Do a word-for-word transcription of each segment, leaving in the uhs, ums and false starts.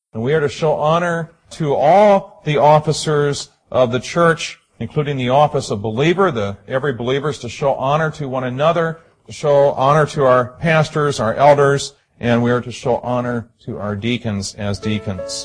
And we are to show honor to all the officers of the church, including the office of believer. The, every believer is to show honor to one another, to show honor to our pastors, our elders, and we are to show honor to our deacons as deacons.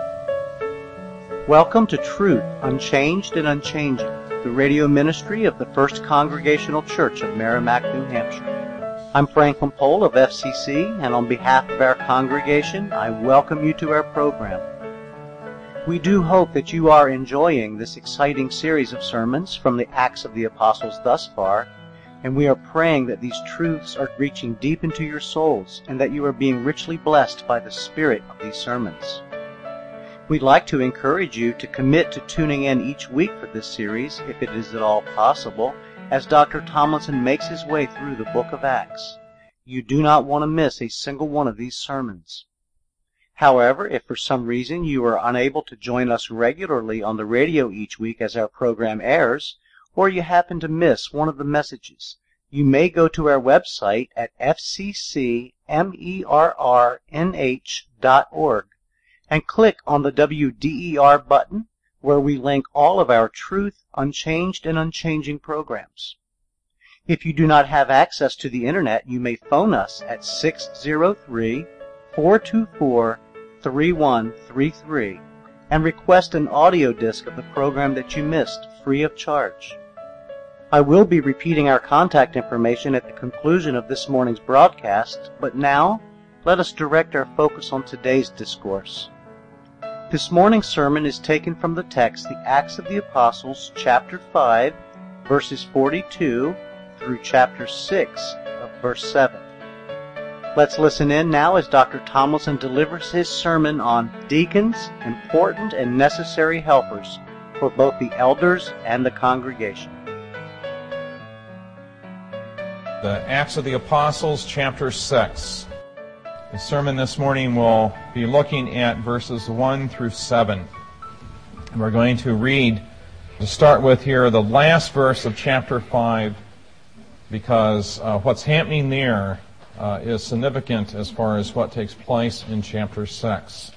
Welcome to Truth, Unchanged and Unchanging, the radio ministry of the First Congregational Church of Merrimack, New Hampshire. I'm Franklin Pohl of F C C, and on behalf of our congregation, I welcome you to our program. We do hope that you are enjoying this exciting series of sermons from the Acts of the Apostles thus far, and we are praying that these truths are reaching deep into your souls and that you are being richly blessed by the spirit of these sermons. We'd like to encourage you to commit to tuning in each week for this series, if it is at all possible, as Doctor Tomlinson makes his way through the book of Acts. You do not want to miss a single one of these sermons. However, if for some reason you are unable to join us regularly on the radio each week as our program airs, or you happen to miss one of the messages, you may go to our website at f c c merrnh dot org and click on the W D E R button, where we link all of our Truth, Unchanged, and Unchanging programs. If you do not have access to the Internet, you may phone us at six zero three, four two four, three one three three and request an audio disc of the program that you missed, free of charge. I will be repeating our contact information at the conclusion of this morning's broadcast, but now let us direct our focus on today's discourse. This morning's sermon is taken from the text, the Acts of the Apostles, chapter five, verses forty-two through chapter six of verse seven. Let's listen in now as Doctor Tomlinson delivers his sermon on deacons, important and necessary helpers for both the elders and the congregation. The Acts of the Apostles, chapter six. The sermon this morning will be looking at verses one through seven. And we're going to read, to start with here, the last verse of chapter five, because uh, what's happening there uh, is significant as far as what takes place in chapter six.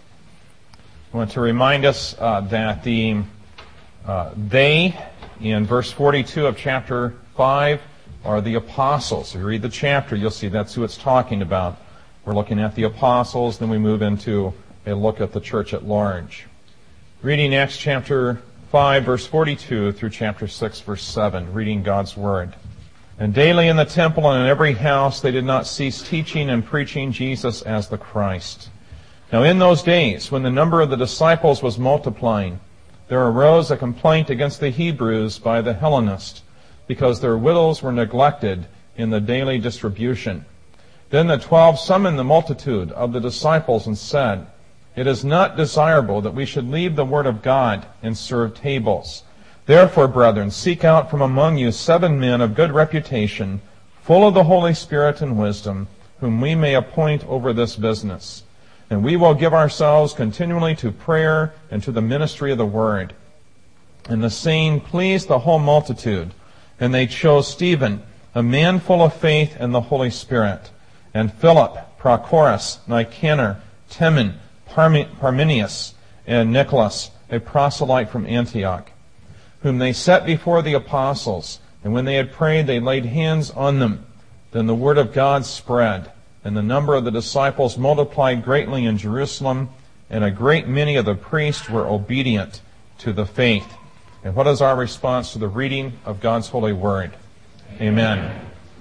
I want to remind us uh, that the uh, they, in verse forty-two of chapter five, are the apostles. If you read the chapter, you'll see that's who it's talking about. We're looking at the apostles, then we move into a look at the church at large. Reading Acts chapter five, verse forty-two through chapter six, verse seven, reading God's Word. And daily in the temple and in every house they did not cease teaching and preaching Jesus as the Christ. Now in those days, when the number of the disciples was multiplying, there arose a complaint against the Hebrews by the Hellenists, because their widows were neglected in the daily distribution. Then the twelve summoned the multitude of the disciples and said, It is not desirable that we should leave the word of God and serve tables. Therefore, brethren, seek out from among you seven men of good reputation, full of the Holy Spirit and wisdom, whom we may appoint over this business. And we will give ourselves continually to prayer and to the ministry of the word. And the saying pleased the whole multitude. And they chose Stephen, a man full of faith and the Holy Spirit, and Philip, Prochorus, Nicanor, Timon, Parmenius, and Nicholas, a proselyte from Antioch, whom they set before the apostles. And when they had prayed, they laid hands on them. Then the word of God spread, and the number of the disciples multiplied greatly in Jerusalem, and a great many of the priests were obedient to the faith. And what is our response to the reading of God's holy word? Amen.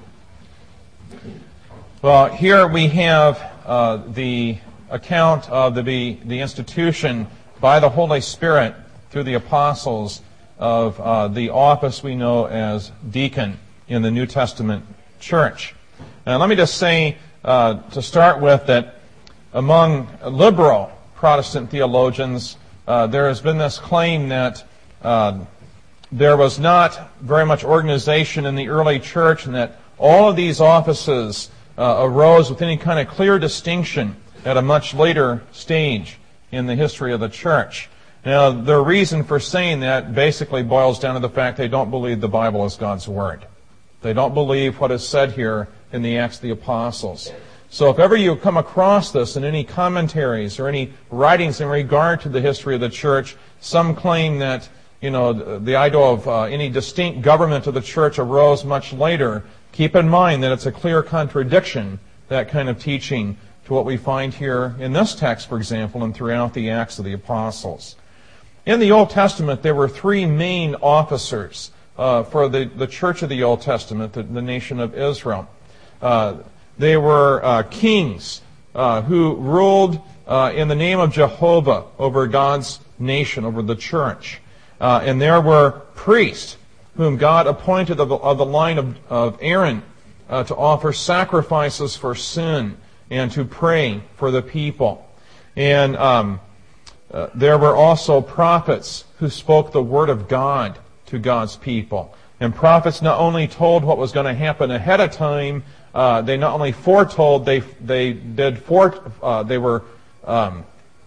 Well, here we have uh, the account of the, the institution by the Holy Spirit through the apostles of uh, the office we know as deacon in the New Testament church. And let me just say uh, to start with that among liberal Protestant theologians, uh, there has been this claim that uh, there was not very much organization in the early church and that all of these offices Uh, arose with any kind of clear distinction at a much later stage in the history of the church. Now, the reason for saying that basically boils down to the fact they don't believe the Bible is God's Word. They don't believe what is said here in the Acts of the Apostles. So if ever you come across this in any commentaries or any writings in regard to the history of the church, some claim that, you know, the idea of uh, any distinct government of the church arose much later. Keep in mind that it's a clear contradiction, that kind of teaching, to what we find here in this text, for example, and throughout the Acts of the Apostles. In the Old Testament, there were three main officers uh, for the, the church of the Old Testament, the, the nation of Israel. Uh, they were uh, kings uh, who ruled uh, in the name of Jehovah over God's nation, over the church. Uh, and there were priests whom God appointed of the, of the line of, of Aaron uh, to offer sacrifices for sin and to pray for the people. And um, uh, there were also prophets who spoke the word of God to God's people. And prophets not only told what was going to happen ahead of time, uh, they not only foretold, they they did fore, uh, they were um,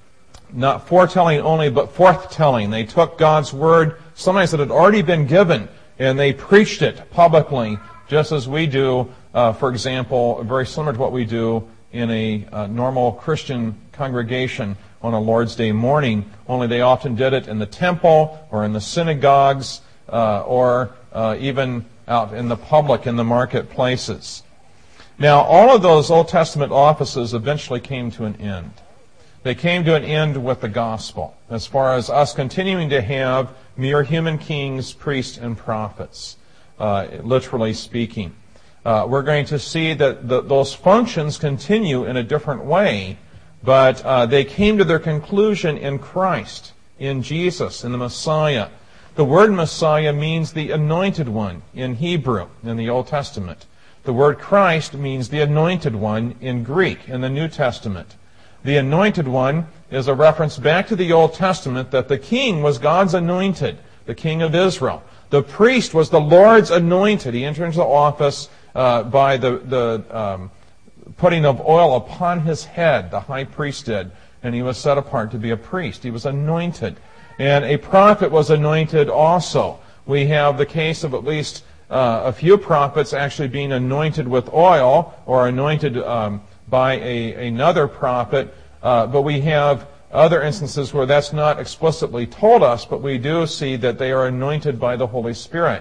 not foretelling only, but forthtelling. They took God's word, sometimes that had already been given, and they preached it publicly, just as we do, uh, for example, very similar to what we do in a uh, normal Christian congregation on a Lord's Day morning, only they often did it in the temple or in the synagogues uh, or uh, even out in the public, in the marketplaces. Now, all of those Old Testament offices eventually came to an end. They came to an end with the gospel, as far as us continuing to have mere human kings, priests, and prophets, uh, literally speaking. Uh, we're going to see that the, those functions continue in a different way, but uh, they came to their conclusion in Christ, in Jesus, in the Messiah. The word Messiah means the anointed one in Hebrew, in the Old Testament. The word Christ means the anointed one in Greek, in the New Testament. The anointed one is a reference back to the Old Testament that the king was God's anointed, the king of Israel. The priest was the Lord's anointed. He entered into the office uh, by the, the um, putting of oil upon his head, the high priest did, and he was set apart to be a priest. He was anointed. And a prophet was anointed also. We have the case of at least uh, a few prophets actually being anointed with oil or anointed um, by a, another prophet, uh, but we have other instances where that's not explicitly told us, but we do see that they are anointed by the Holy Spirit.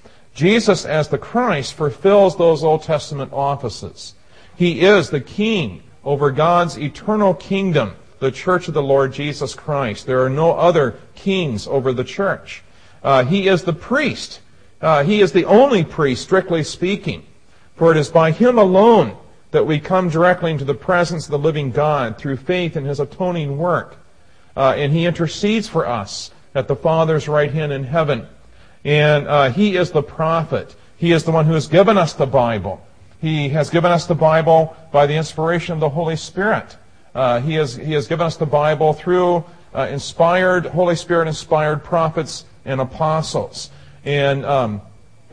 Jesus, as the Christ, fulfills those Old Testament offices. He is the king over God's eternal kingdom, the church of the Lord Jesus Christ. There are no other kings over the church. Uh, he is the priest. Uh, he is the only priest, strictly speaking. For it is by him alone that we come directly into the presence of the living God through faith in his atoning work. Uh, and he intercedes for us at the Father's right hand in heaven. And uh, he is the prophet. He is the one who has given us the Bible. He has given us the Bible by the inspiration of the Holy Spirit. Uh, he has he has given us the Bible through uh, inspired, Holy Spirit-inspired prophets and apostles. And um,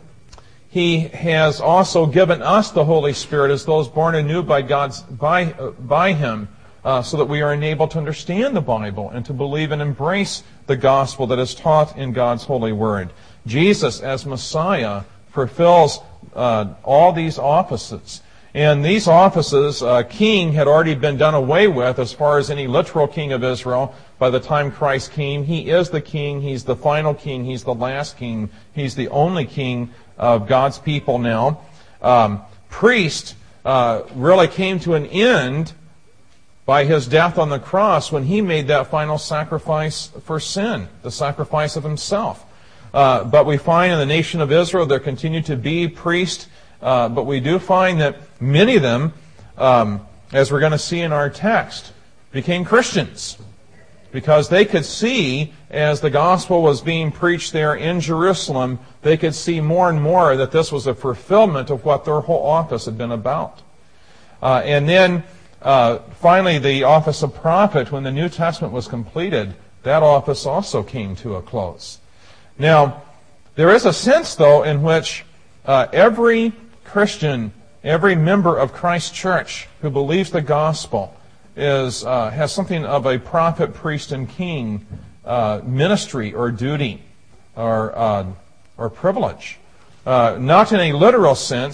He has also given us the Holy Spirit as those born anew by God's by uh, by Him, uh, so that we are enabled to understand the Bible and to believe and embrace the gospel that is taught in God's holy word. Jesus, as Messiah, fulfills uh, all these offices. And these offices, uh, king had already been done away with as far as any literal king of Israel by the time Christ came. He is the king. He's the final king. He's the last king. He's the only king of God's people now. Um, priest uh, really came to an end by his death on the cross when he made that final sacrifice for sin, the sacrifice of himself. Uh, but we find in the nation of Israel there continue to be priests, uh, but we do find that many of them, um, as we're going to see in our text, became Christians. Because they could see, as the gospel was being preached there in Jerusalem, they could see more and more that this was a fulfillment of what their whole office had been about. Uh, and then, uh, finally, the office of prophet, when the New Testament was completed, that office also came to a close. Now, there is a sense, though, in which uh, every Christian, every member of Christ's church who believes the gospel is uh, has something of a prophet, priest, and king uh, ministry or duty or uh, or privilege. Uh, not in a literal sense,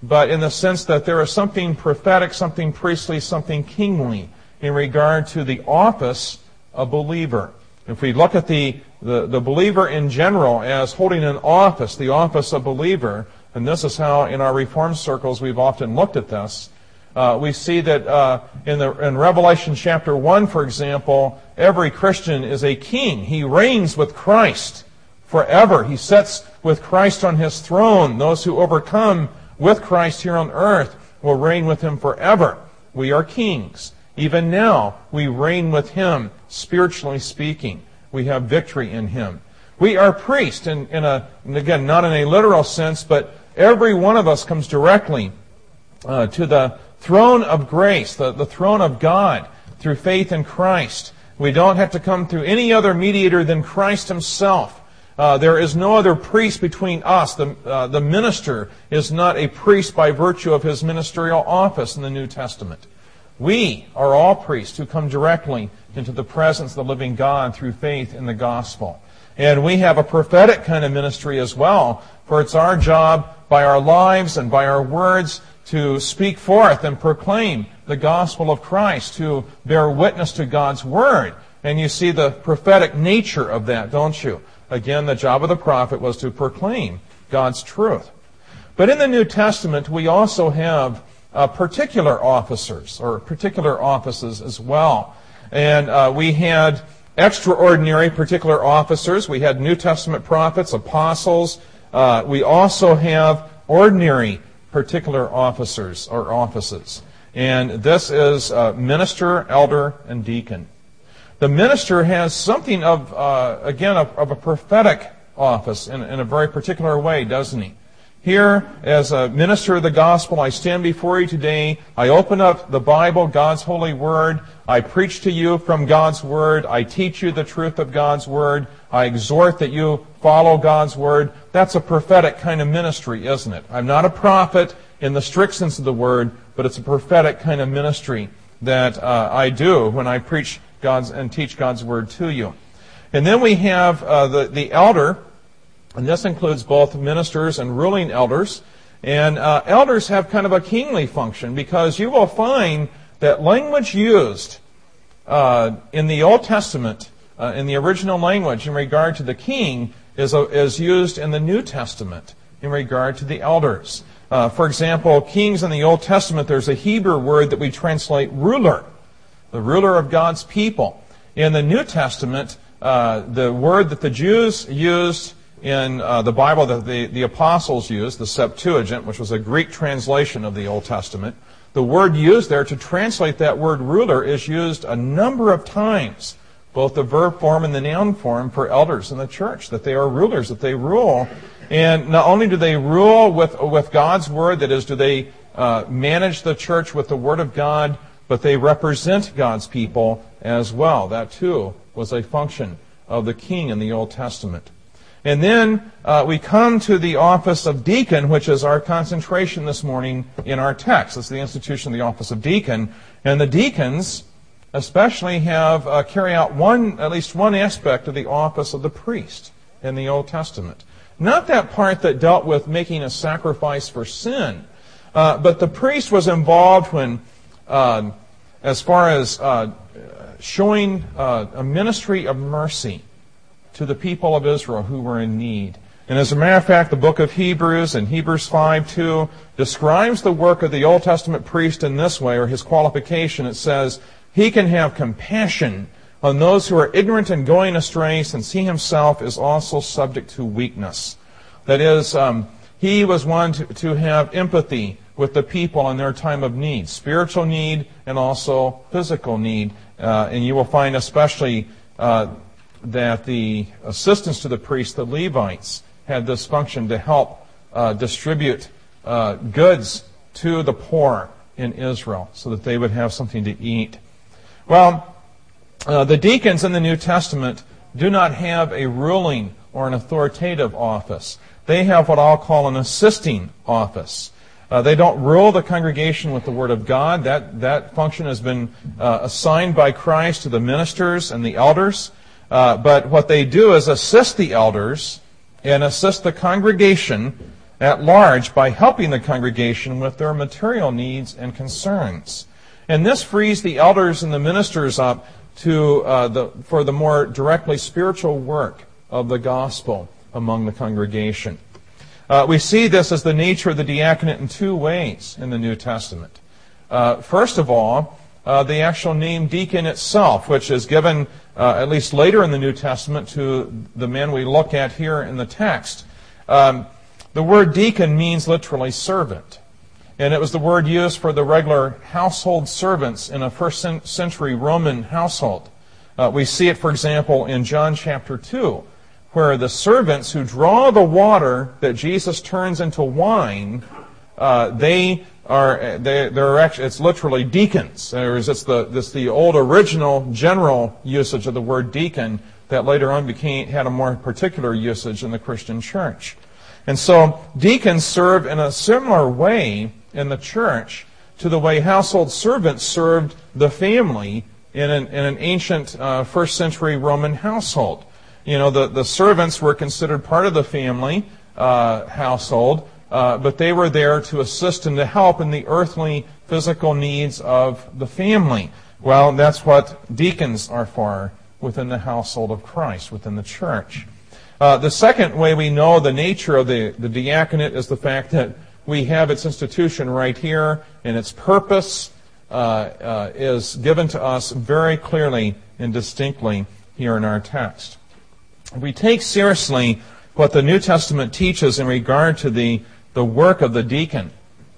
but in the sense that there is something prophetic, something priestly, something kingly in regard to the office of believer. If we look at the, the, the believer in general as holding an office, the office of believer, and this is how in our Reformed circles we've often looked at this, uh, we see that uh, in, the, in Revelation chapter one, for example, every Christian is a king. He reigns with Christ forever. He sits with Christ on his throne. Those who overcome with Christ here on earth will reign with him forever. We are kings. Even now, we reign with him, spiritually speaking. We have victory in him. We are priests, in, in a, and again, not in a literal sense, but every one of us comes directly uh, to the throne of grace, the, the throne of God, through faith in Christ. We don't have to come through any other mediator than Christ himself. Uh, there is no other priest between us. The, uh, the minister is not a priest by virtue of his ministerial office in the New Testament. We are all priests who come directly into the presence of the living God through faith in the gospel. And we have a prophetic kind of ministry as well, for it's our job by our lives and by our words to speak forth and proclaim the gospel of Christ, to bear witness to God's word. And you see the prophetic nature of that, don't you? Again, the job of the prophet was to proclaim God's truth. But in the New Testament, we also have uh, particular officers, or particular offices as well. And uh, we had extraordinary particular officers. We had New Testament prophets, apostles. Uh, we also have ordinary particular officers or offices. And this is uh, minister, elder, and deacon. The minister has something of, uh, again, of, of a prophetic office in, in a very particular way, doesn't he? Here, as a minister of the gospel, I stand before you today. I open up the Bible, God's holy word. I preach to you from God's word. I teach you the truth of God's word. I exhort that you follow God's word. That's a prophetic kind of ministry, isn't it? I'm not a prophet in the strict sense of the word, but it's a prophetic kind of ministry that uh, I do when I preach God's and teach God's word to you. And then we have uh, the, the elder, and this includes both ministers and ruling elders. And uh, elders have kind of a kingly function, because you will find that language used uh, in the Old Testament, uh, in the original language in regard to the king, is, uh, is used in the New Testament in regard to the elders. Uh, for example, kings in the Old Testament, there's a Hebrew word that we translate ruler, the ruler of God's people. In the New Testament, uh, the word that the Jews used in uh, the Bible that the, the apostles used, the Septuagint, which was a Greek translation of the Old Testament, the word used there to translate that word ruler is used a number of times, both the verb form and the noun form, for elders in the church, that they are rulers, that they rule. And not only do they rule with, with God's word, that is, do they uh, manage the church with the word of God, but they represent God's people as well. That too was a function of the king in the Old Testament. And then uh, we come to the office of deacon, which is our concentration this morning in our text. It's the institution of the office of deacon. And the deacons especially have uh, carry out one, at least one aspect of the office of the priest in the Old Testament. Not that part that dealt with making a sacrifice for sin, uh, but the priest was involved when, uh, as far as uh, showing uh, a ministry of mercy to the people of Israel who were in need. And as a matter of fact, the book of Hebrews and Hebrews five two describes the work of the Old Testament priest in this way, or his qualification. It says, he can have compassion on those who are ignorant and going astray, since he himself is also subject to weakness. That is, um, he was one to, to have empathy with the people in their time of need, spiritual need and also physical need. Uh, and you will find especially uh, that the assistants to the priests, the Levites, had this function to help uh, distribute uh, goods to the poor in Israel so that they would have something to eat. Well, uh, the deacons in the New Testament do not have a ruling or an authoritative office. They have what I'll call an assisting office. Uh, they don't rule the congregation with the Word of God. That, that function has been uh, assigned by Christ to the ministers and the elders. Uh, but what they do is assist the elders and assist the congregation at large by helping the congregation with their material needs and concerns. And this frees the elders and the ministers up to uh, the for the more directly spiritual work of the gospel among the congregation. Uh, we see this as the nature of the diaconate in two ways in the New Testament. Uh, first of all, uh, the actual name deacon itself, which is given uh, at least later in the New Testament to the men we look at here in the text. Um, the word deacon means literally servant. And it was the word used for the regular household servants in a first century Roman household. Uh, we see it, for example, in John chapter two, where the servants who draw the water that Jesus turns into wine, uh, they are they they're actually it's literally deacons. There's it's the this the old original general usage of the word deacon that later on became had a more particular usage in the Christian church. And so deacons serve in a similar way in the church to the way household servants served the family in an, in an ancient uh, first century Roman household. You know, the, the servants were considered part of the family uh, household, uh, but they were there to assist and to help in the earthly physical needs of the family. Well, that's what deacons are for within the household of Christ, within the church. Uh, the second way we know the nature of the, the diaconate is the fact that we have its institution right here, and its purpose uh, uh, is given to us very clearly and distinctly here in our text. We take seriously what the New Testament teaches in regard to the, the work of the deacon.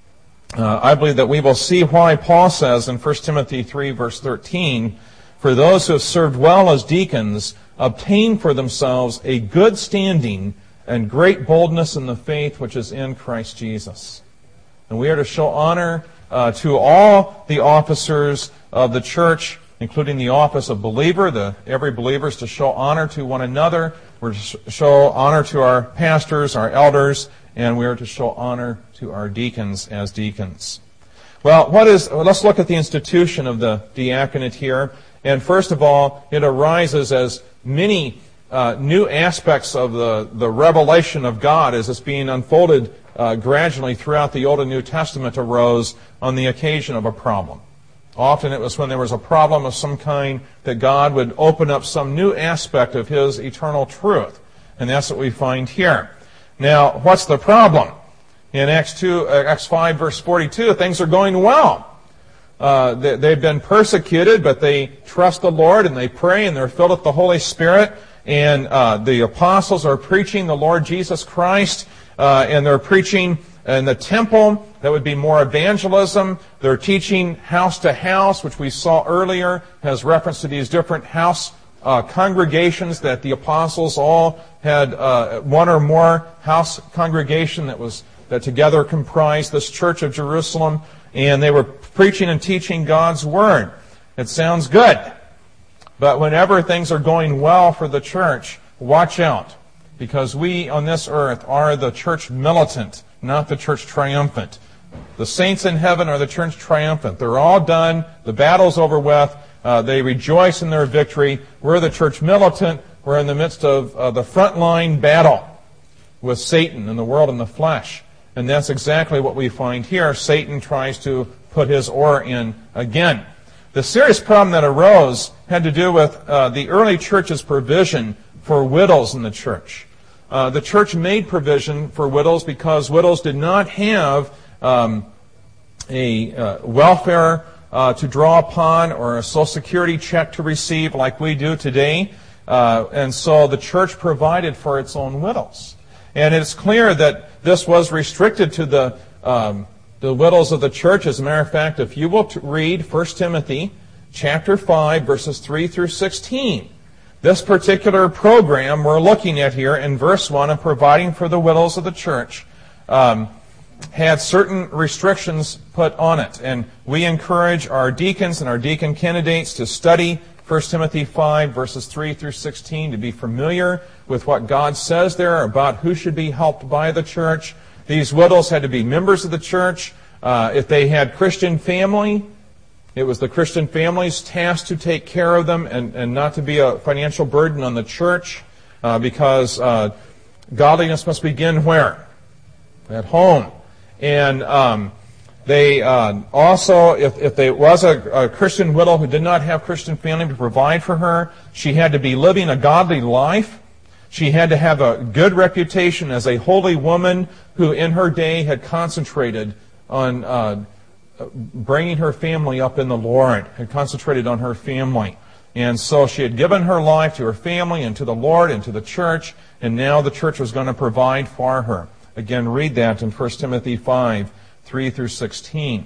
Uh, I believe that we will see why Paul says in First Timothy three, verse thirteen, "For those who have served well as deacons obtain for themselves a good standing and great boldness in the faith which is in Christ Jesus." And we are to show honor uh, to all the officers of the church, including the office of believer. The, every believer is to show honor to one another. We're to show honor to our pastors, our elders, and we are to show honor to our deacons as deacons. Well, what is? Let's look at the institution of the diaconate here. And first of all, it arises as many uh, new aspects of the, the revelation of God as it's being unfolded uh, gradually throughout the Old and New Testament arose on the occasion of a problem. Often it was when there was a problem of some kind that God would open up some new aspect of His eternal truth. And that's what we find here. Now, what's the problem? In Acts two, uh, Acts five, verse forty-two, things are going well. Uh, they, they've been persecuted, but they trust the Lord and they pray and they're filled with the Holy Spirit. And uh, the apostles are preaching the Lord Jesus Christ, uh, and they're preaching in the temple. That would be more evangelism. They're teaching house to house, which we saw earlier has reference to these different house uh, congregations that the apostles all had uh, one or more house congregation that was that together comprised this church of Jerusalem, and they were preaching and teaching God's Word. It sounds good. But whenever things are going well for the church, watch out, because we on this earth are the church militant, not the church triumphant. The saints in heaven are the church triumphant. They're all done. The battle's over with. Uh, they rejoice in their victory. We're the church militant. We're in the midst of uh, the frontline battle with Satan and the world and the flesh. And that's exactly what we find here. Satan tries to put his oar in again. The serious problem that arose had to do with uh, the early church's provision for widows in the church. Uh, the church made provision for widows because widows did not have um, a uh, welfare uh, to draw upon or a Social Security check to receive like we do today. Uh, and so the church provided for its own widows. And it's clear that this was restricted to the um, the widows of the church. As a matter of fact, if you will t- read First Timothy chapter five, verses three through sixteen, this particular program we're looking at here in verse one of providing for the widows of the church um, had certain restrictions put on it. And we encourage our deacons and our deacon candidates to study First Timothy five, verses three through sixteen, to be familiar with what God says there about who should be helped by the church. These widows had to be members of the church. Uh, if they had Christian family, it was the Christian family's task to take care of them and, and not to be a financial burden on the church, uh, because uh, godliness must begin where? at home. And um, they uh, also, if, if there was a, a Christian widow who did not have Christian family to provide for her, she had to be living a godly life. She had to have a good reputation as a holy woman who in her day had concentrated on uh, bringing her family up in the Lord, had concentrated on her family. And so she had given her life to her family and to the Lord and to the church, and now the church was going to provide for her. Again, read that in First Timothy five, three through sixteen.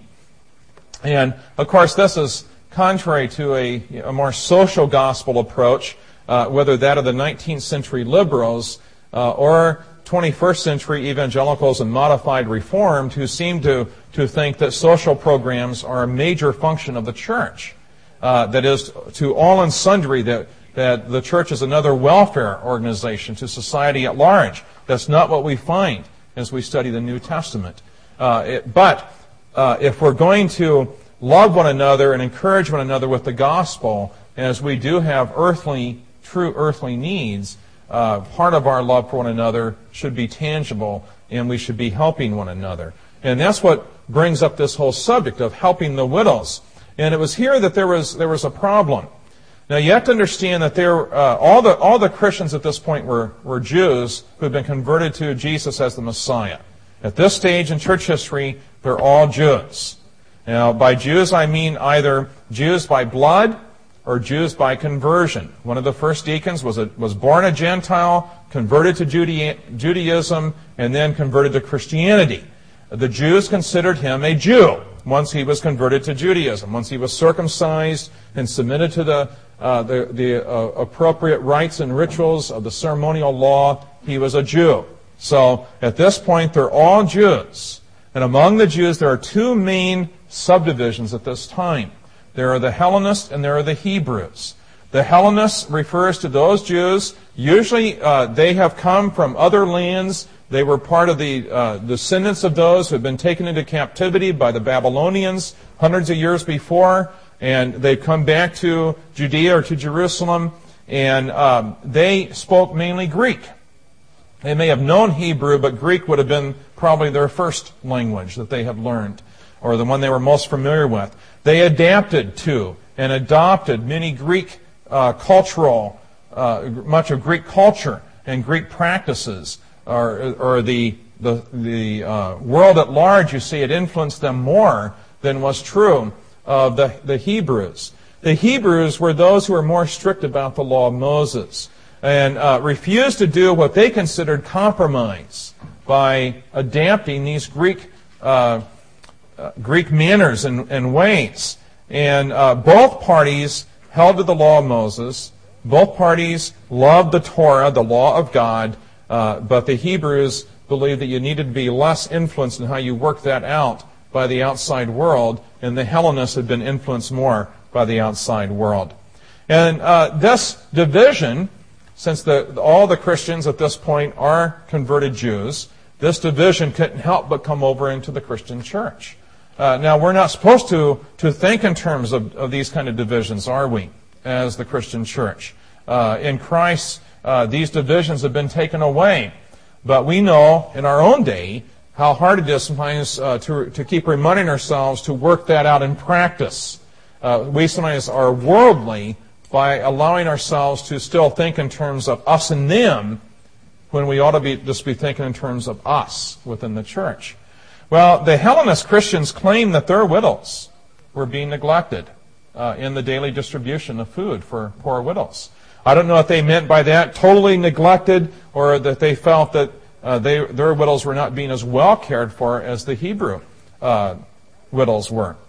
And, of course, this is contrary to a, a more social gospel approach, uh, whether that of the nineteenth century liberals uh, or twenty-first century evangelicals and modified reformed who seem to, to think that social programs are a major function of the church. Uh, that is, to all and sundry, that, that the church is another welfare organization to society at large. That's not what we find as we study the New Testament. Uh, it, but uh, if we're going to love one another and encourage one another with the gospel, as we do have earthly, true earthly needs, uh, part of our love for one another should be tangible, and we should be helping one another. And that's what brings up this whole subject of helping the widows. And it was here that there was there was a problem. Now you have to understand that there uh, all the all the Christians at this point were were Jews who had been converted to Jesus as the Messiah. At this stage in church history, they're all Jews. Now by Jews I mean either Jews by blood or Jews by conversion. One of the first deacons was a, was born a Gentile, converted to Judea, Judaism, and then converted to Christianity. The Jews considered him a Jew once he was converted to Judaism. Once he was circumcised and submitted to the uh, the, the uh, appropriate rites and rituals of the ceremonial law, he was a Jew. So at this point, they're all Jews. And among the Jews, there are two main subdivisions at this time. There are the Hellenists and there are the Hebrews. The Hellenists refers to those Jews. Usually uh, they have come from other lands. They were part of the uh, descendants of those who had been taken into captivity by the Babylonians hundreds of years before, and they've come back to Judea or to Jerusalem, and um, they spoke mainly Greek. They may have known Hebrew, but Greek would have been probably their first language that they had learned, or the one they were most familiar with. They adapted to and adopted many Greek uh, cultural, uh, much of Greek culture and Greek practices. Or, or the the, the uh, world at large, you see, it influenced them more than was true of the, the Hebrews. The Hebrews were those who were more strict about the law of Moses and uh, refused to do what they considered compromise by adapting these Greek uh, uh, Greek manners and, and ways. And uh, both parties held to the law of Moses. Both parties loved the Torah, the law of God. Uh, but the Hebrews believed that you needed to be less influenced in how you work that out by the outside world, and the Hellenists had been influenced more by the outside world. And uh, this division, since the, all the Christians at this point are converted Jews, this division couldn't help but come over into the Christian church. Uh, now, we're not supposed to, to think in terms of, of these kind of divisions, are we, as the Christian church? Uh, in Christ, Uh, these divisions have been taken away. But we know in our own day how hard it is sometimes uh, to, to keep reminding ourselves to work that out in practice. Uh, we sometimes are worldly by allowing ourselves to still think in terms of us and them when we ought to be just be thinking in terms of us within the church. Well, the Hellenist Christians claim that their widows were being neglected uh, in the daily distribution of food for poor widows. I don't know if they meant by that totally neglected or that they felt that uh, they, their widows were not being as well cared for as the Hebrew uh, widows were.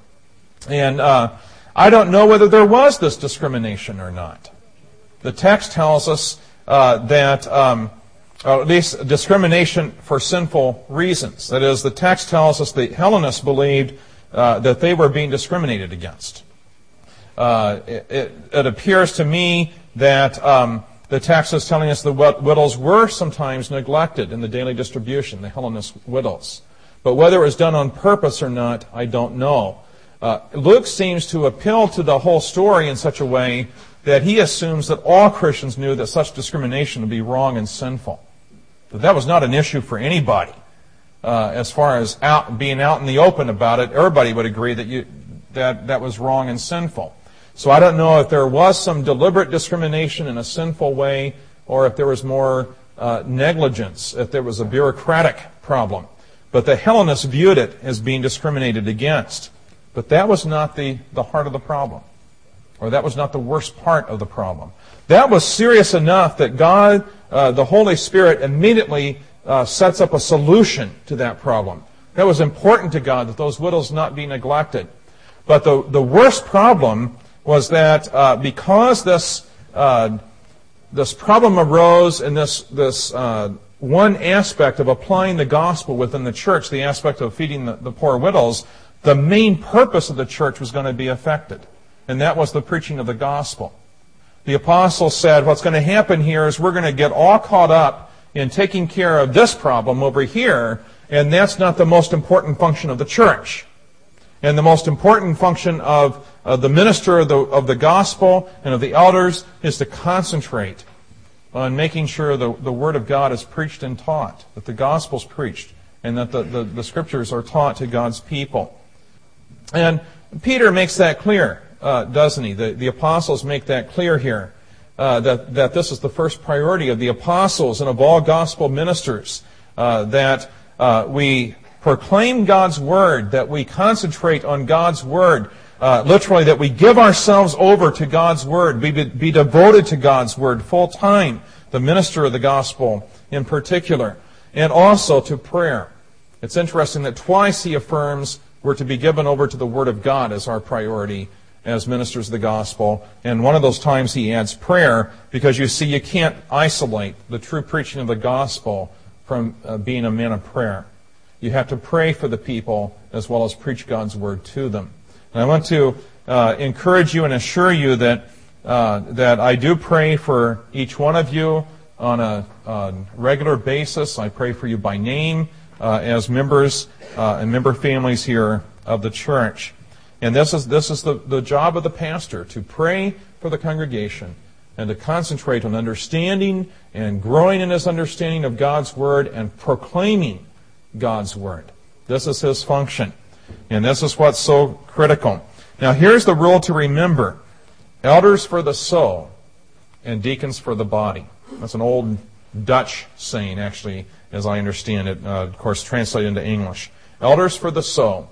And uh, I don't know whether there was this discrimination or not. The text tells us uh, that, um, or at least discrimination for sinful reasons. That is, the text tells us the Hellenists believed uh, that they were being discriminated against. Uh, it, it, it appears to me that um, the text is telling us the widows were sometimes neglected in the daily distribution, the Hellenist widows. But whether it was done on purpose or not, I don't know. Uh, Luke seems to appeal to the whole story in such a way that he assumes that all Christians knew that such discrimination would be wrong and sinful. That that was not an issue for anybody. uh, as far as out, being out in the open about it, everybody would agree that you, that that was wrong and sinful. So I don't know if there was some deliberate discrimination in a sinful way, or if there was more uh, negligence, if there was a bureaucratic problem. But the Hellenists viewed it as being discriminated against. But that was not the, the heart of the problem. Or that was not the worst part of the problem. That was serious enough that God, uh, the Holy Spirit, immediately uh, sets up a solution to that problem. That was important to God, that those widows not be neglected. But the, the worst problem was that uh, because this uh, this problem arose in this this uh, one aspect of applying the gospel within the church, the aspect of feeding the, the poor widows, the main purpose of the church was going to be affected. And that was the preaching of the gospel. The apostles said, what's going to happen here is we're going to get all caught up in taking care of this problem over here, and that's not the most important function of the church. And the most important function of uh, the minister of the, of the gospel and of the elders is to concentrate on making sure the, the Word of God is preached and taught, that the gospel is preached, and that the, the, the Scriptures are taught to God's people. And Peter makes that clear, uh, doesn't he? The, the apostles make that clear here, uh, that, that this is the first priority of the apostles and of all gospel ministers, uh, that uh, we proclaim God's Word, that we concentrate on God's Word, uh, literally that we give ourselves over to God's Word, be, be devoted to God's Word full time, the minister of the gospel in particular, and also to prayer. It's interesting that twice he affirms we're to be given over to the Word of God as our priority as ministers of the gospel, and one of those times he adds prayer, because you see you can't isolate the true preaching of the gospel from uh, being a man of prayer. You have to pray for the people as well as preach God's Word to them. And I want to uh, encourage you and assure you that uh, that I do pray for each one of you on a, a regular basis. I pray for you by name uh, as members uh, and member families here of the church. And this is this is the, the job of the pastor, to pray for the congregation and to concentrate on understanding and growing in his understanding of God's Word and proclaiming God's Word. This is his function. And this is what's so critical. Now here's the rule to remember. Elders for the soul and deacons for the body. That's an old Dutch saying, actually, as I understand it, uh, of course, translated into English. Elders for the soul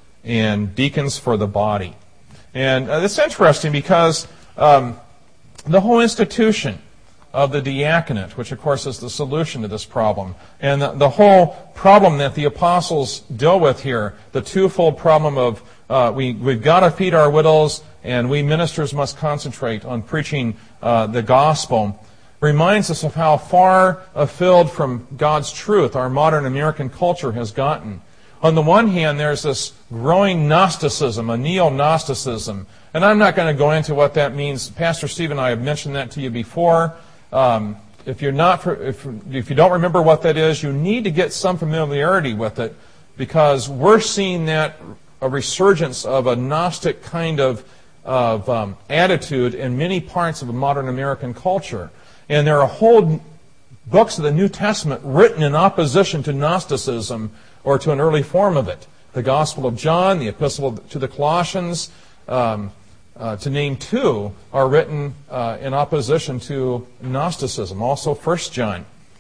and deacons for the body. And uh, it's interesting because um, the whole institution of the diaconate, which of course is the solution to this problem, and the, the whole problem that the apostles deal with here, the twofold problem of uh, we, we've got to feed our widows and we ministers must concentrate on preaching uh, the gospel, reminds us of how far afield from God's truth our modern American culture has gotten. On the one hand, there's this growing Gnosticism, a neo-Gnosticism, and I'm not going to go into what that means. Pastor Steve and I have mentioned that to you before. Um, if you're not, if, if you don't remember what that is, you need to get some familiarity with it, because we're seeing that a resurgence of a Gnostic kind of of um, attitude in many parts of the modern American culture, and there are whole books of the New Testament written in opposition to Gnosticism or to an early form of it. The Gospel of John, the Epistle to the Colossians, um, Uh, to name two, are written uh, in opposition to Gnosticism. Also First John.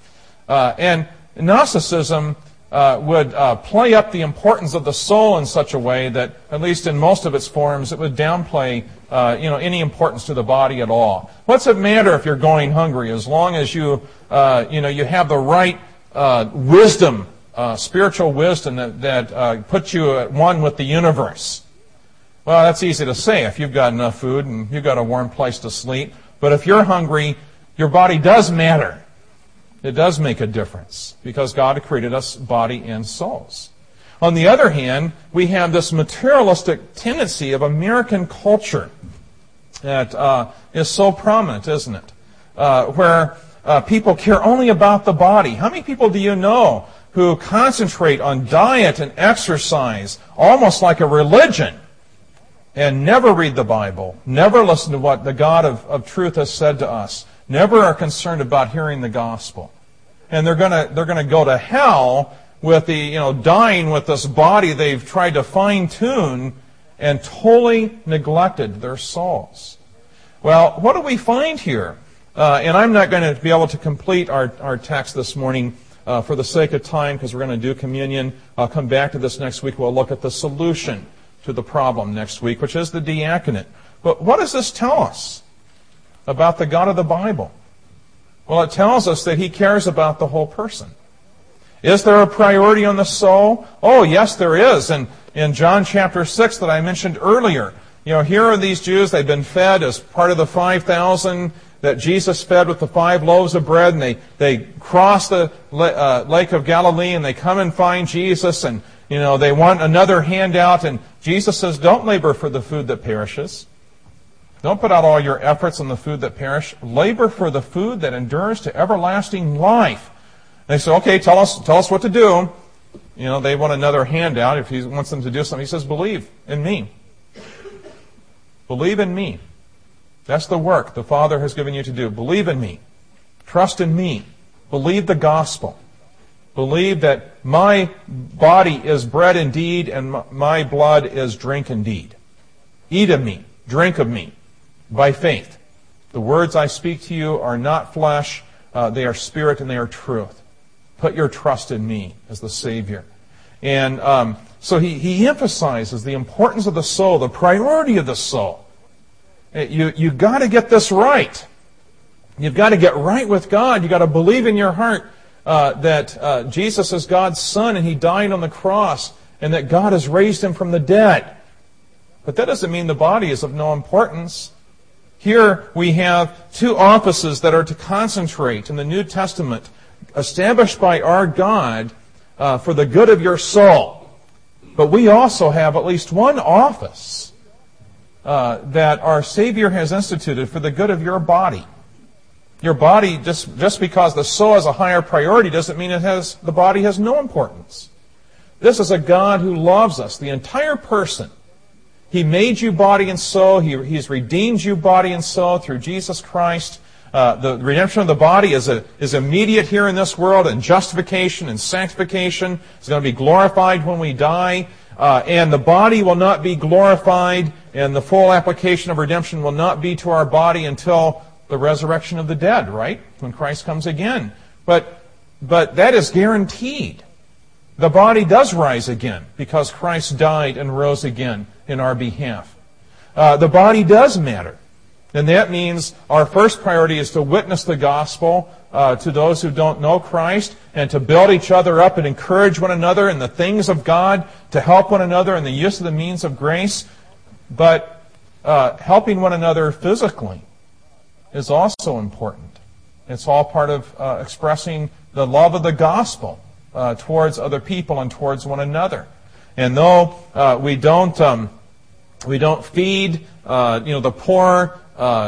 Uh, and Gnosticism uh, would uh, play up the importance of the soul in such a way that, at least in most of its forms, it would downplay uh, you know, any importance to the body at all. What's it matter if you're going hungry, as long as you, uh, you know, you have the right uh, wisdom, uh, spiritual wisdom that, that uh, puts you at one with the universe? Well, that's easy to say if you've got enough food and you've got a warm place to sleep. But if you're hungry, your body does matter. It does make a difference, because God created us body and souls. On the other hand, we have this materialistic tendency of American culture that uh, is so prominent, isn't it? Uh, where uh, people care only about the body. How many people do you know who concentrate on diet and exercise almost like a religion, and never read the Bible, never listen to what the God of, of truth has said to us, never are concerned about hearing the gospel? And they're gonna they're gonna go to hell with the, you know, dying with this body they've tried to fine-tune and totally neglected their souls. Well, what do we find here? Uh, and I'm not going to be able to complete our, our text this morning uh, for the sake of time because we're going to do communion. I'll come back to this next week. We'll look at the solution to the problem next week, which is the diaconate. But what does this tell us about the God of the Bible? Well, it tells us that He cares about the whole person. Is there a priority on the soul? Oh, yes, there is. And in John chapter six that I mentioned earlier, you know, here are these Jews, they've been fed as part of the five thousand that Jesus fed with the five loaves of bread, and they, they cross the uh, Lake of Galilee, and they come and find Jesus, and, you know, they want another handout, and Jesus says, don't labor for the food that perishes. Don't put out all your efforts on the food that perish. Labor for the food that endures to everlasting life. They say, okay, tell us, tell us what to do. You know, they want another handout. If He wants them to do something, He says, believe in me. Believe in me. That's the work the Father has given you to do. Believe in me. Trust in me. Believe the gospel. Believe that my body is bread indeed and my blood is drink indeed. Eat of me. Drink of me. By faith. The words I speak to you are not flesh. Uh, they are spirit and they are truth. Put your trust in me as the Savior. And um, so he, he emphasizes the importance of the soul, the priority of the soul. You, you've got to get this right. You've got to get right with God. You've got to believe in your heart uh, that uh, Jesus is God's Son and He died on the cross and that God has raised Him from the dead. But that doesn't mean the body is of no importance. Here we have two offices that are to concentrate in the New Testament, established by our God uh, for the good of your soul. But we also have at least one office uh, that our Savior has instituted for the good of your body. Your body, just, just because the soul has a higher priority, doesn't mean it has the body has no importance. This is a God who loves us, the entire person. He made you body and soul. He, he's redeemed you body and soul through Jesus Christ. Uh, the redemption of the body is, a, is immediate here in this world, and justification and sanctification is going to be glorified when we die. Uh, and the body will not be glorified, and the full application of redemption will not be to our body until the resurrection of the dead, right? When Christ comes again. But, but that is guaranteed. The body does rise again because Christ died and rose again in our behalf. Uh, the body does matter. And that means our first priority is to witness the gospel uh, to those who don't know Christ and to build each other up and encourage one another in the things of God, to help one another in the use of the means of grace. But uh, helping one another physically is also important. It's all part of uh, expressing the love of the gospel uh, towards other people and towards one another. And though uh, we don't um, we don't feed uh, you know the poor uh,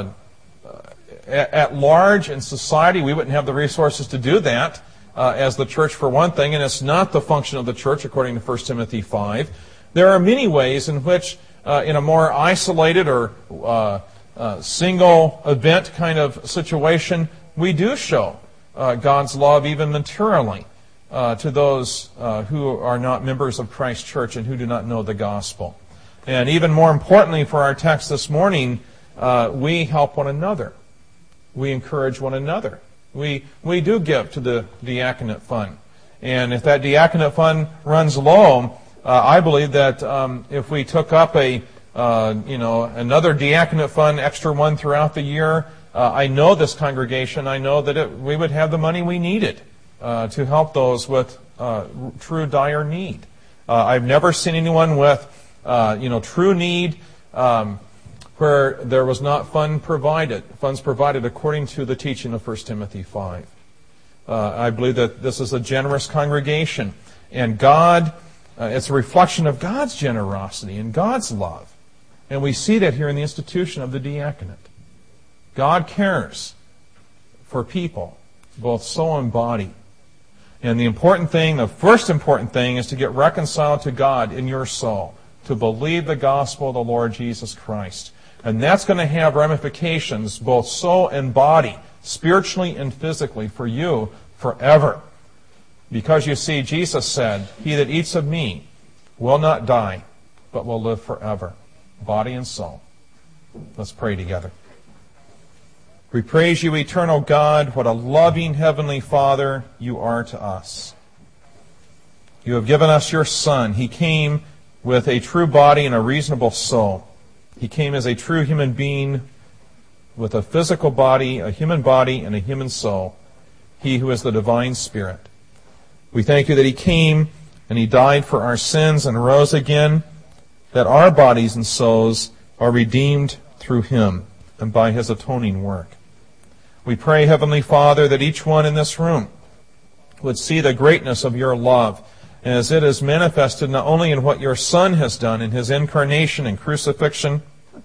at, at large in society, we wouldn't have the resources to do that uh, as the church for one thing, and it's not the function of the church according to First Timothy five. There are many ways in which, uh, in a more isolated or uh, uh, single event kind of situation, we do show uh, God's love even materially uh, to those uh, who are not members of Christ's church and who do not know the gospel. And even more importantly for our text this morning, uh, we help one another. We encourage one another. We we do give to the diaconate fund. And if that diaconate fund runs low, uh, I believe that um, if we took up a uh, you know another diaconate fund, extra one throughout the year, uh, I know this congregation, I know that it, we would have the money we needed uh, to help those with uh, true dire need. Uh, I've never seen anyone with Uh, you know, true need, um, where there was not fund provided, funds provided according to the teaching of First Timothy five. Uh, I believe that this is a generous congregation, and God, uh, it's a reflection of God's generosity and God's love. And we see that here in the institution of the diaconate. God cares for people, both soul and body. And the important thing, the first important thing, is to get reconciled to God in your soul, to believe the gospel of the Lord Jesus Christ. And that's going to have ramifications, both soul and body, spiritually and physically, for you forever. Because you see, Jesus said, "He that eats of me will not die, but will live forever," body and soul. Let's pray together. We praise you, eternal God. What a loving Heavenly Father you are to us. You have given us your Son. He came with a true body and a reasonable soul. He came as a true human being with a physical body, a human body, and a human soul. He who is the divine Spirit. We thank you that He came and He died for our sins and rose again, that our bodies and souls are redeemed through Him and by His atoning work. We pray, Heavenly Father, that each one in this room would see the greatness of your love as it is manifested not only in what your Son has done in His incarnation and crucifixion,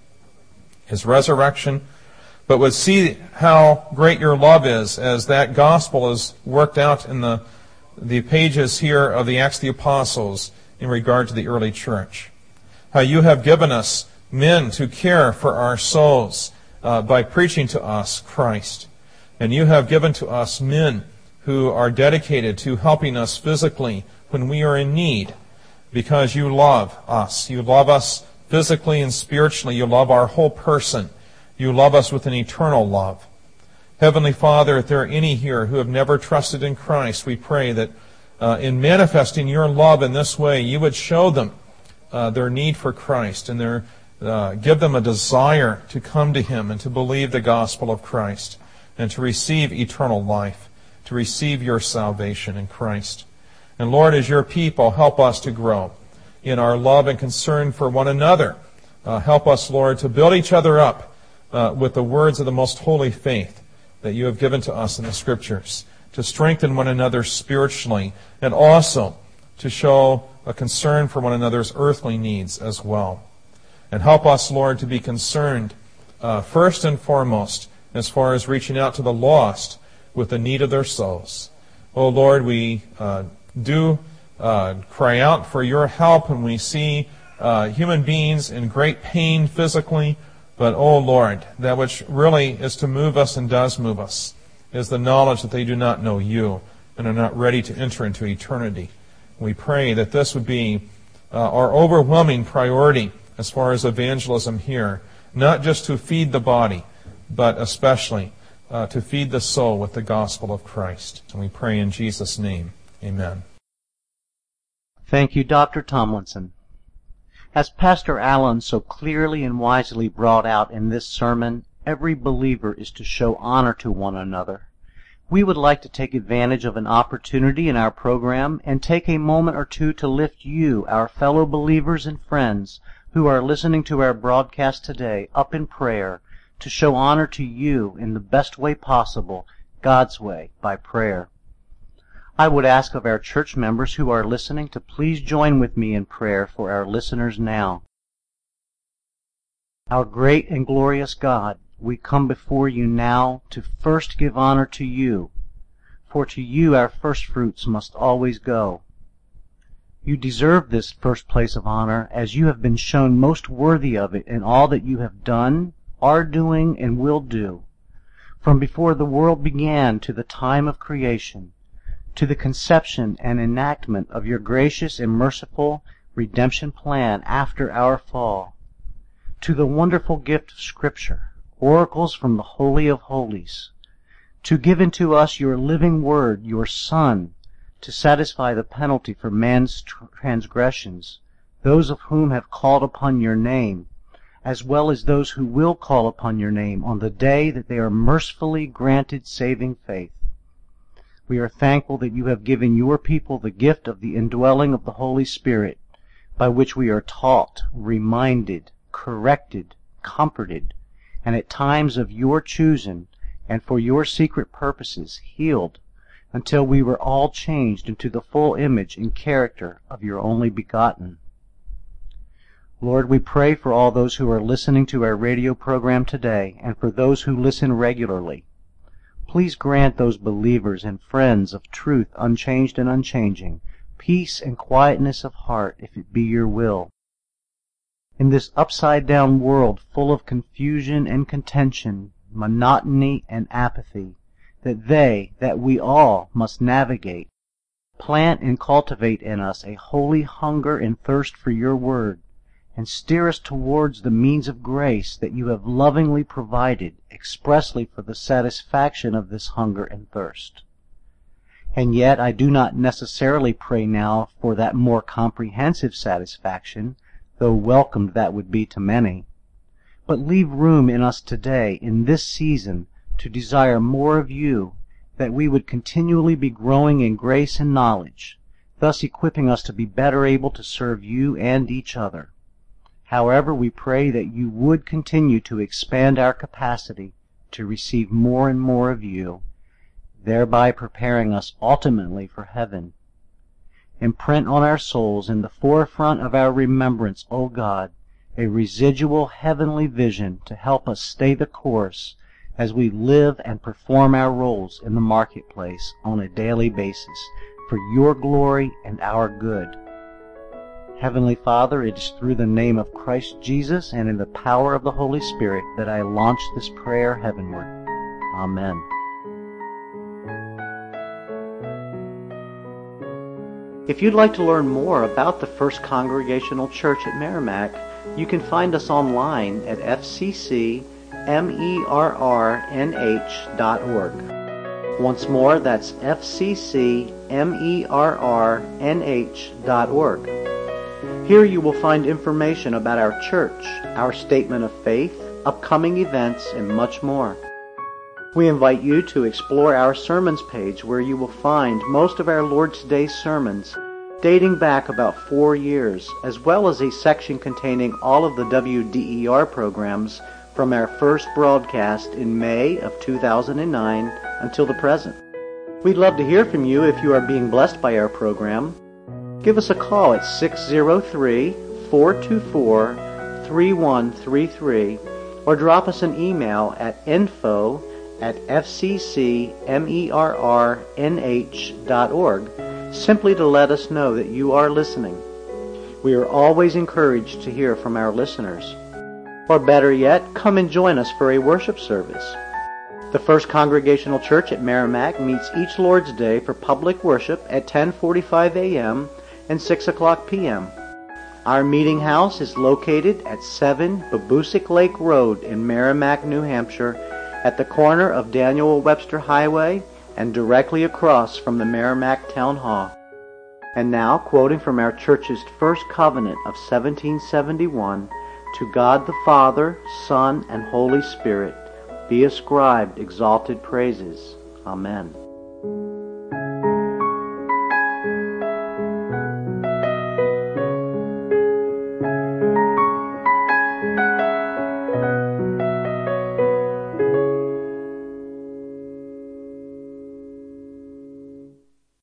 His resurrection, but would see how great your love is as that gospel is worked out in the, the pages here of the Acts of the Apostles in regard to the early church. How you have given us men to care for our souls uh, by preaching to us Christ. And you have given to us men who are dedicated to helping us physically when we are in need, because you love us. You love us physically and spiritually. You love our whole person. You love us with an eternal love. Heavenly Father, if there are any here who have never trusted in Christ, we pray that uh, in manifesting your love in this way, you would show them uh, their need for Christ and their, uh, give them a desire to come to Him and to believe the gospel of Christ and to receive eternal life, to receive your salvation in Christ. And Lord, as your people, help us to grow in our love and concern for one another. Uh, help us, Lord, to build each other up uh, with the words of the most holy faith that you have given to us in the Scriptures, to strengthen one another spiritually, and also to show a concern for one another's earthly needs as well. And help us, Lord, to be concerned uh, first and foremost as far as reaching out to the lost with the need of their souls. Oh, Lord, we uh, do uh, cry out for your help when we see uh, human beings in great pain physically. But, oh, Lord, that which really is to move us and does move us is the knowledge that they do not know you and are not ready to enter into eternity. We pray that this would be uh, our overwhelming priority as far as evangelism here, not just to feed the body, but especially uh, to feed the soul with the gospel of Christ. And we pray in Jesus' name. Amen. Thank you, Doctor Tomlinson. As Pastor Allen so clearly and wisely brought out in this sermon, every believer is to show honor to one another. We would like to take advantage of an opportunity in our program and take a moment or two to lift you, our fellow believers and friends who are listening to our broadcast today, up in prayer to show honor to you in the best way possible, God's way, by prayer. I would ask of our church members who are listening to please join with me in prayer for our listeners now. Our great and glorious God, we come before you now to first give honor to you, for to you our first fruits must always go. You deserve this first place of honor, as you have been shown most worthy of it in all that you have done, are doing, and will do, from before the world began to the time of creation, to the conception and enactment of your gracious and merciful redemption plan after our fall, to the wonderful gift of Scripture, oracles from the Holy of Holies, to give unto us your living Word, your Son, to satisfy the penalty for man's transgressions, those of whom have called upon your name, as well as those who will call upon your name on the day that they are mercifully granted saving faith. We are thankful that you have given your people the gift of the indwelling of the Holy Spirit, by which we are taught, reminded, corrected, comforted, and at times of your choosing, and for your secret purposes, healed, until we were all changed into the full image and character of your only begotten. Lord, we pray for all those who are listening to our radio program today, and for those who listen regularly. Please grant those believers and friends of truth unchanged and unchanging peace and quietness of heart, if it be your will. In this upside-down world full of confusion and contention, monotony and apathy, that they, that we all must navigate, plant and cultivate in us a holy hunger and thirst for your word, and steer us towards the means of grace that you have lovingly provided expressly for the satisfaction of this hunger and thirst. And yet I do not necessarily pray now for that more comprehensive satisfaction, though welcomed that would be to many, but leave room in us today, in this season, to desire more of you, that we would continually be growing in grace and knowledge, thus equipping us to be better able to serve you and each other. However, we pray that you would continue to expand our capacity to receive more and more of you, thereby preparing us ultimately for heaven. Imprint on our souls in the forefront of our remembrance, O God, a residual heavenly vision to help us stay the course as we live and perform our roles in the marketplace on a daily basis for your glory and our good. Heavenly Father, it is through the name of Christ Jesus and in the power of the Holy Spirit that I launch this prayer heavenward. Amen. If you'd like to learn more about the First Congregational Church at Merrimack, you can find us online at f c c merrnh dot org. Once more, that's f c c merrnh dot org. Here you will find information about our church, our statement of faith, upcoming events, and much more. We invite you to explore our sermons page, where you will find most of our Lord's Day sermons dating back about four years, as well as a section containing all of the W D E R programs from our first broadcast in May of two thousand nine until the present. We'd love to hear from you if you are being blessed by our program. Give us a call at six oh three, four two four, three one three three or drop us an email at info at f c c merrnh dot org, simply to let us know that you are listening. We are always encouraged to hear from our listeners. Or better yet, come and join us for a worship service. The First Congregational Church at Merrimack meets each Lord's Day for public worship at ten forty-five a.m. and six o'clock p.m. Our meeting house is located at seven Babusick Lake Road in Merrimack, New Hampshire, at the corner of Daniel Webster Highway and directly across from the Merrimack Town Hall. And now, quoting from our church's first covenant of seventeen seventy-one, to God the Father, Son, and Holy Spirit be ascribed exalted praises. Amen.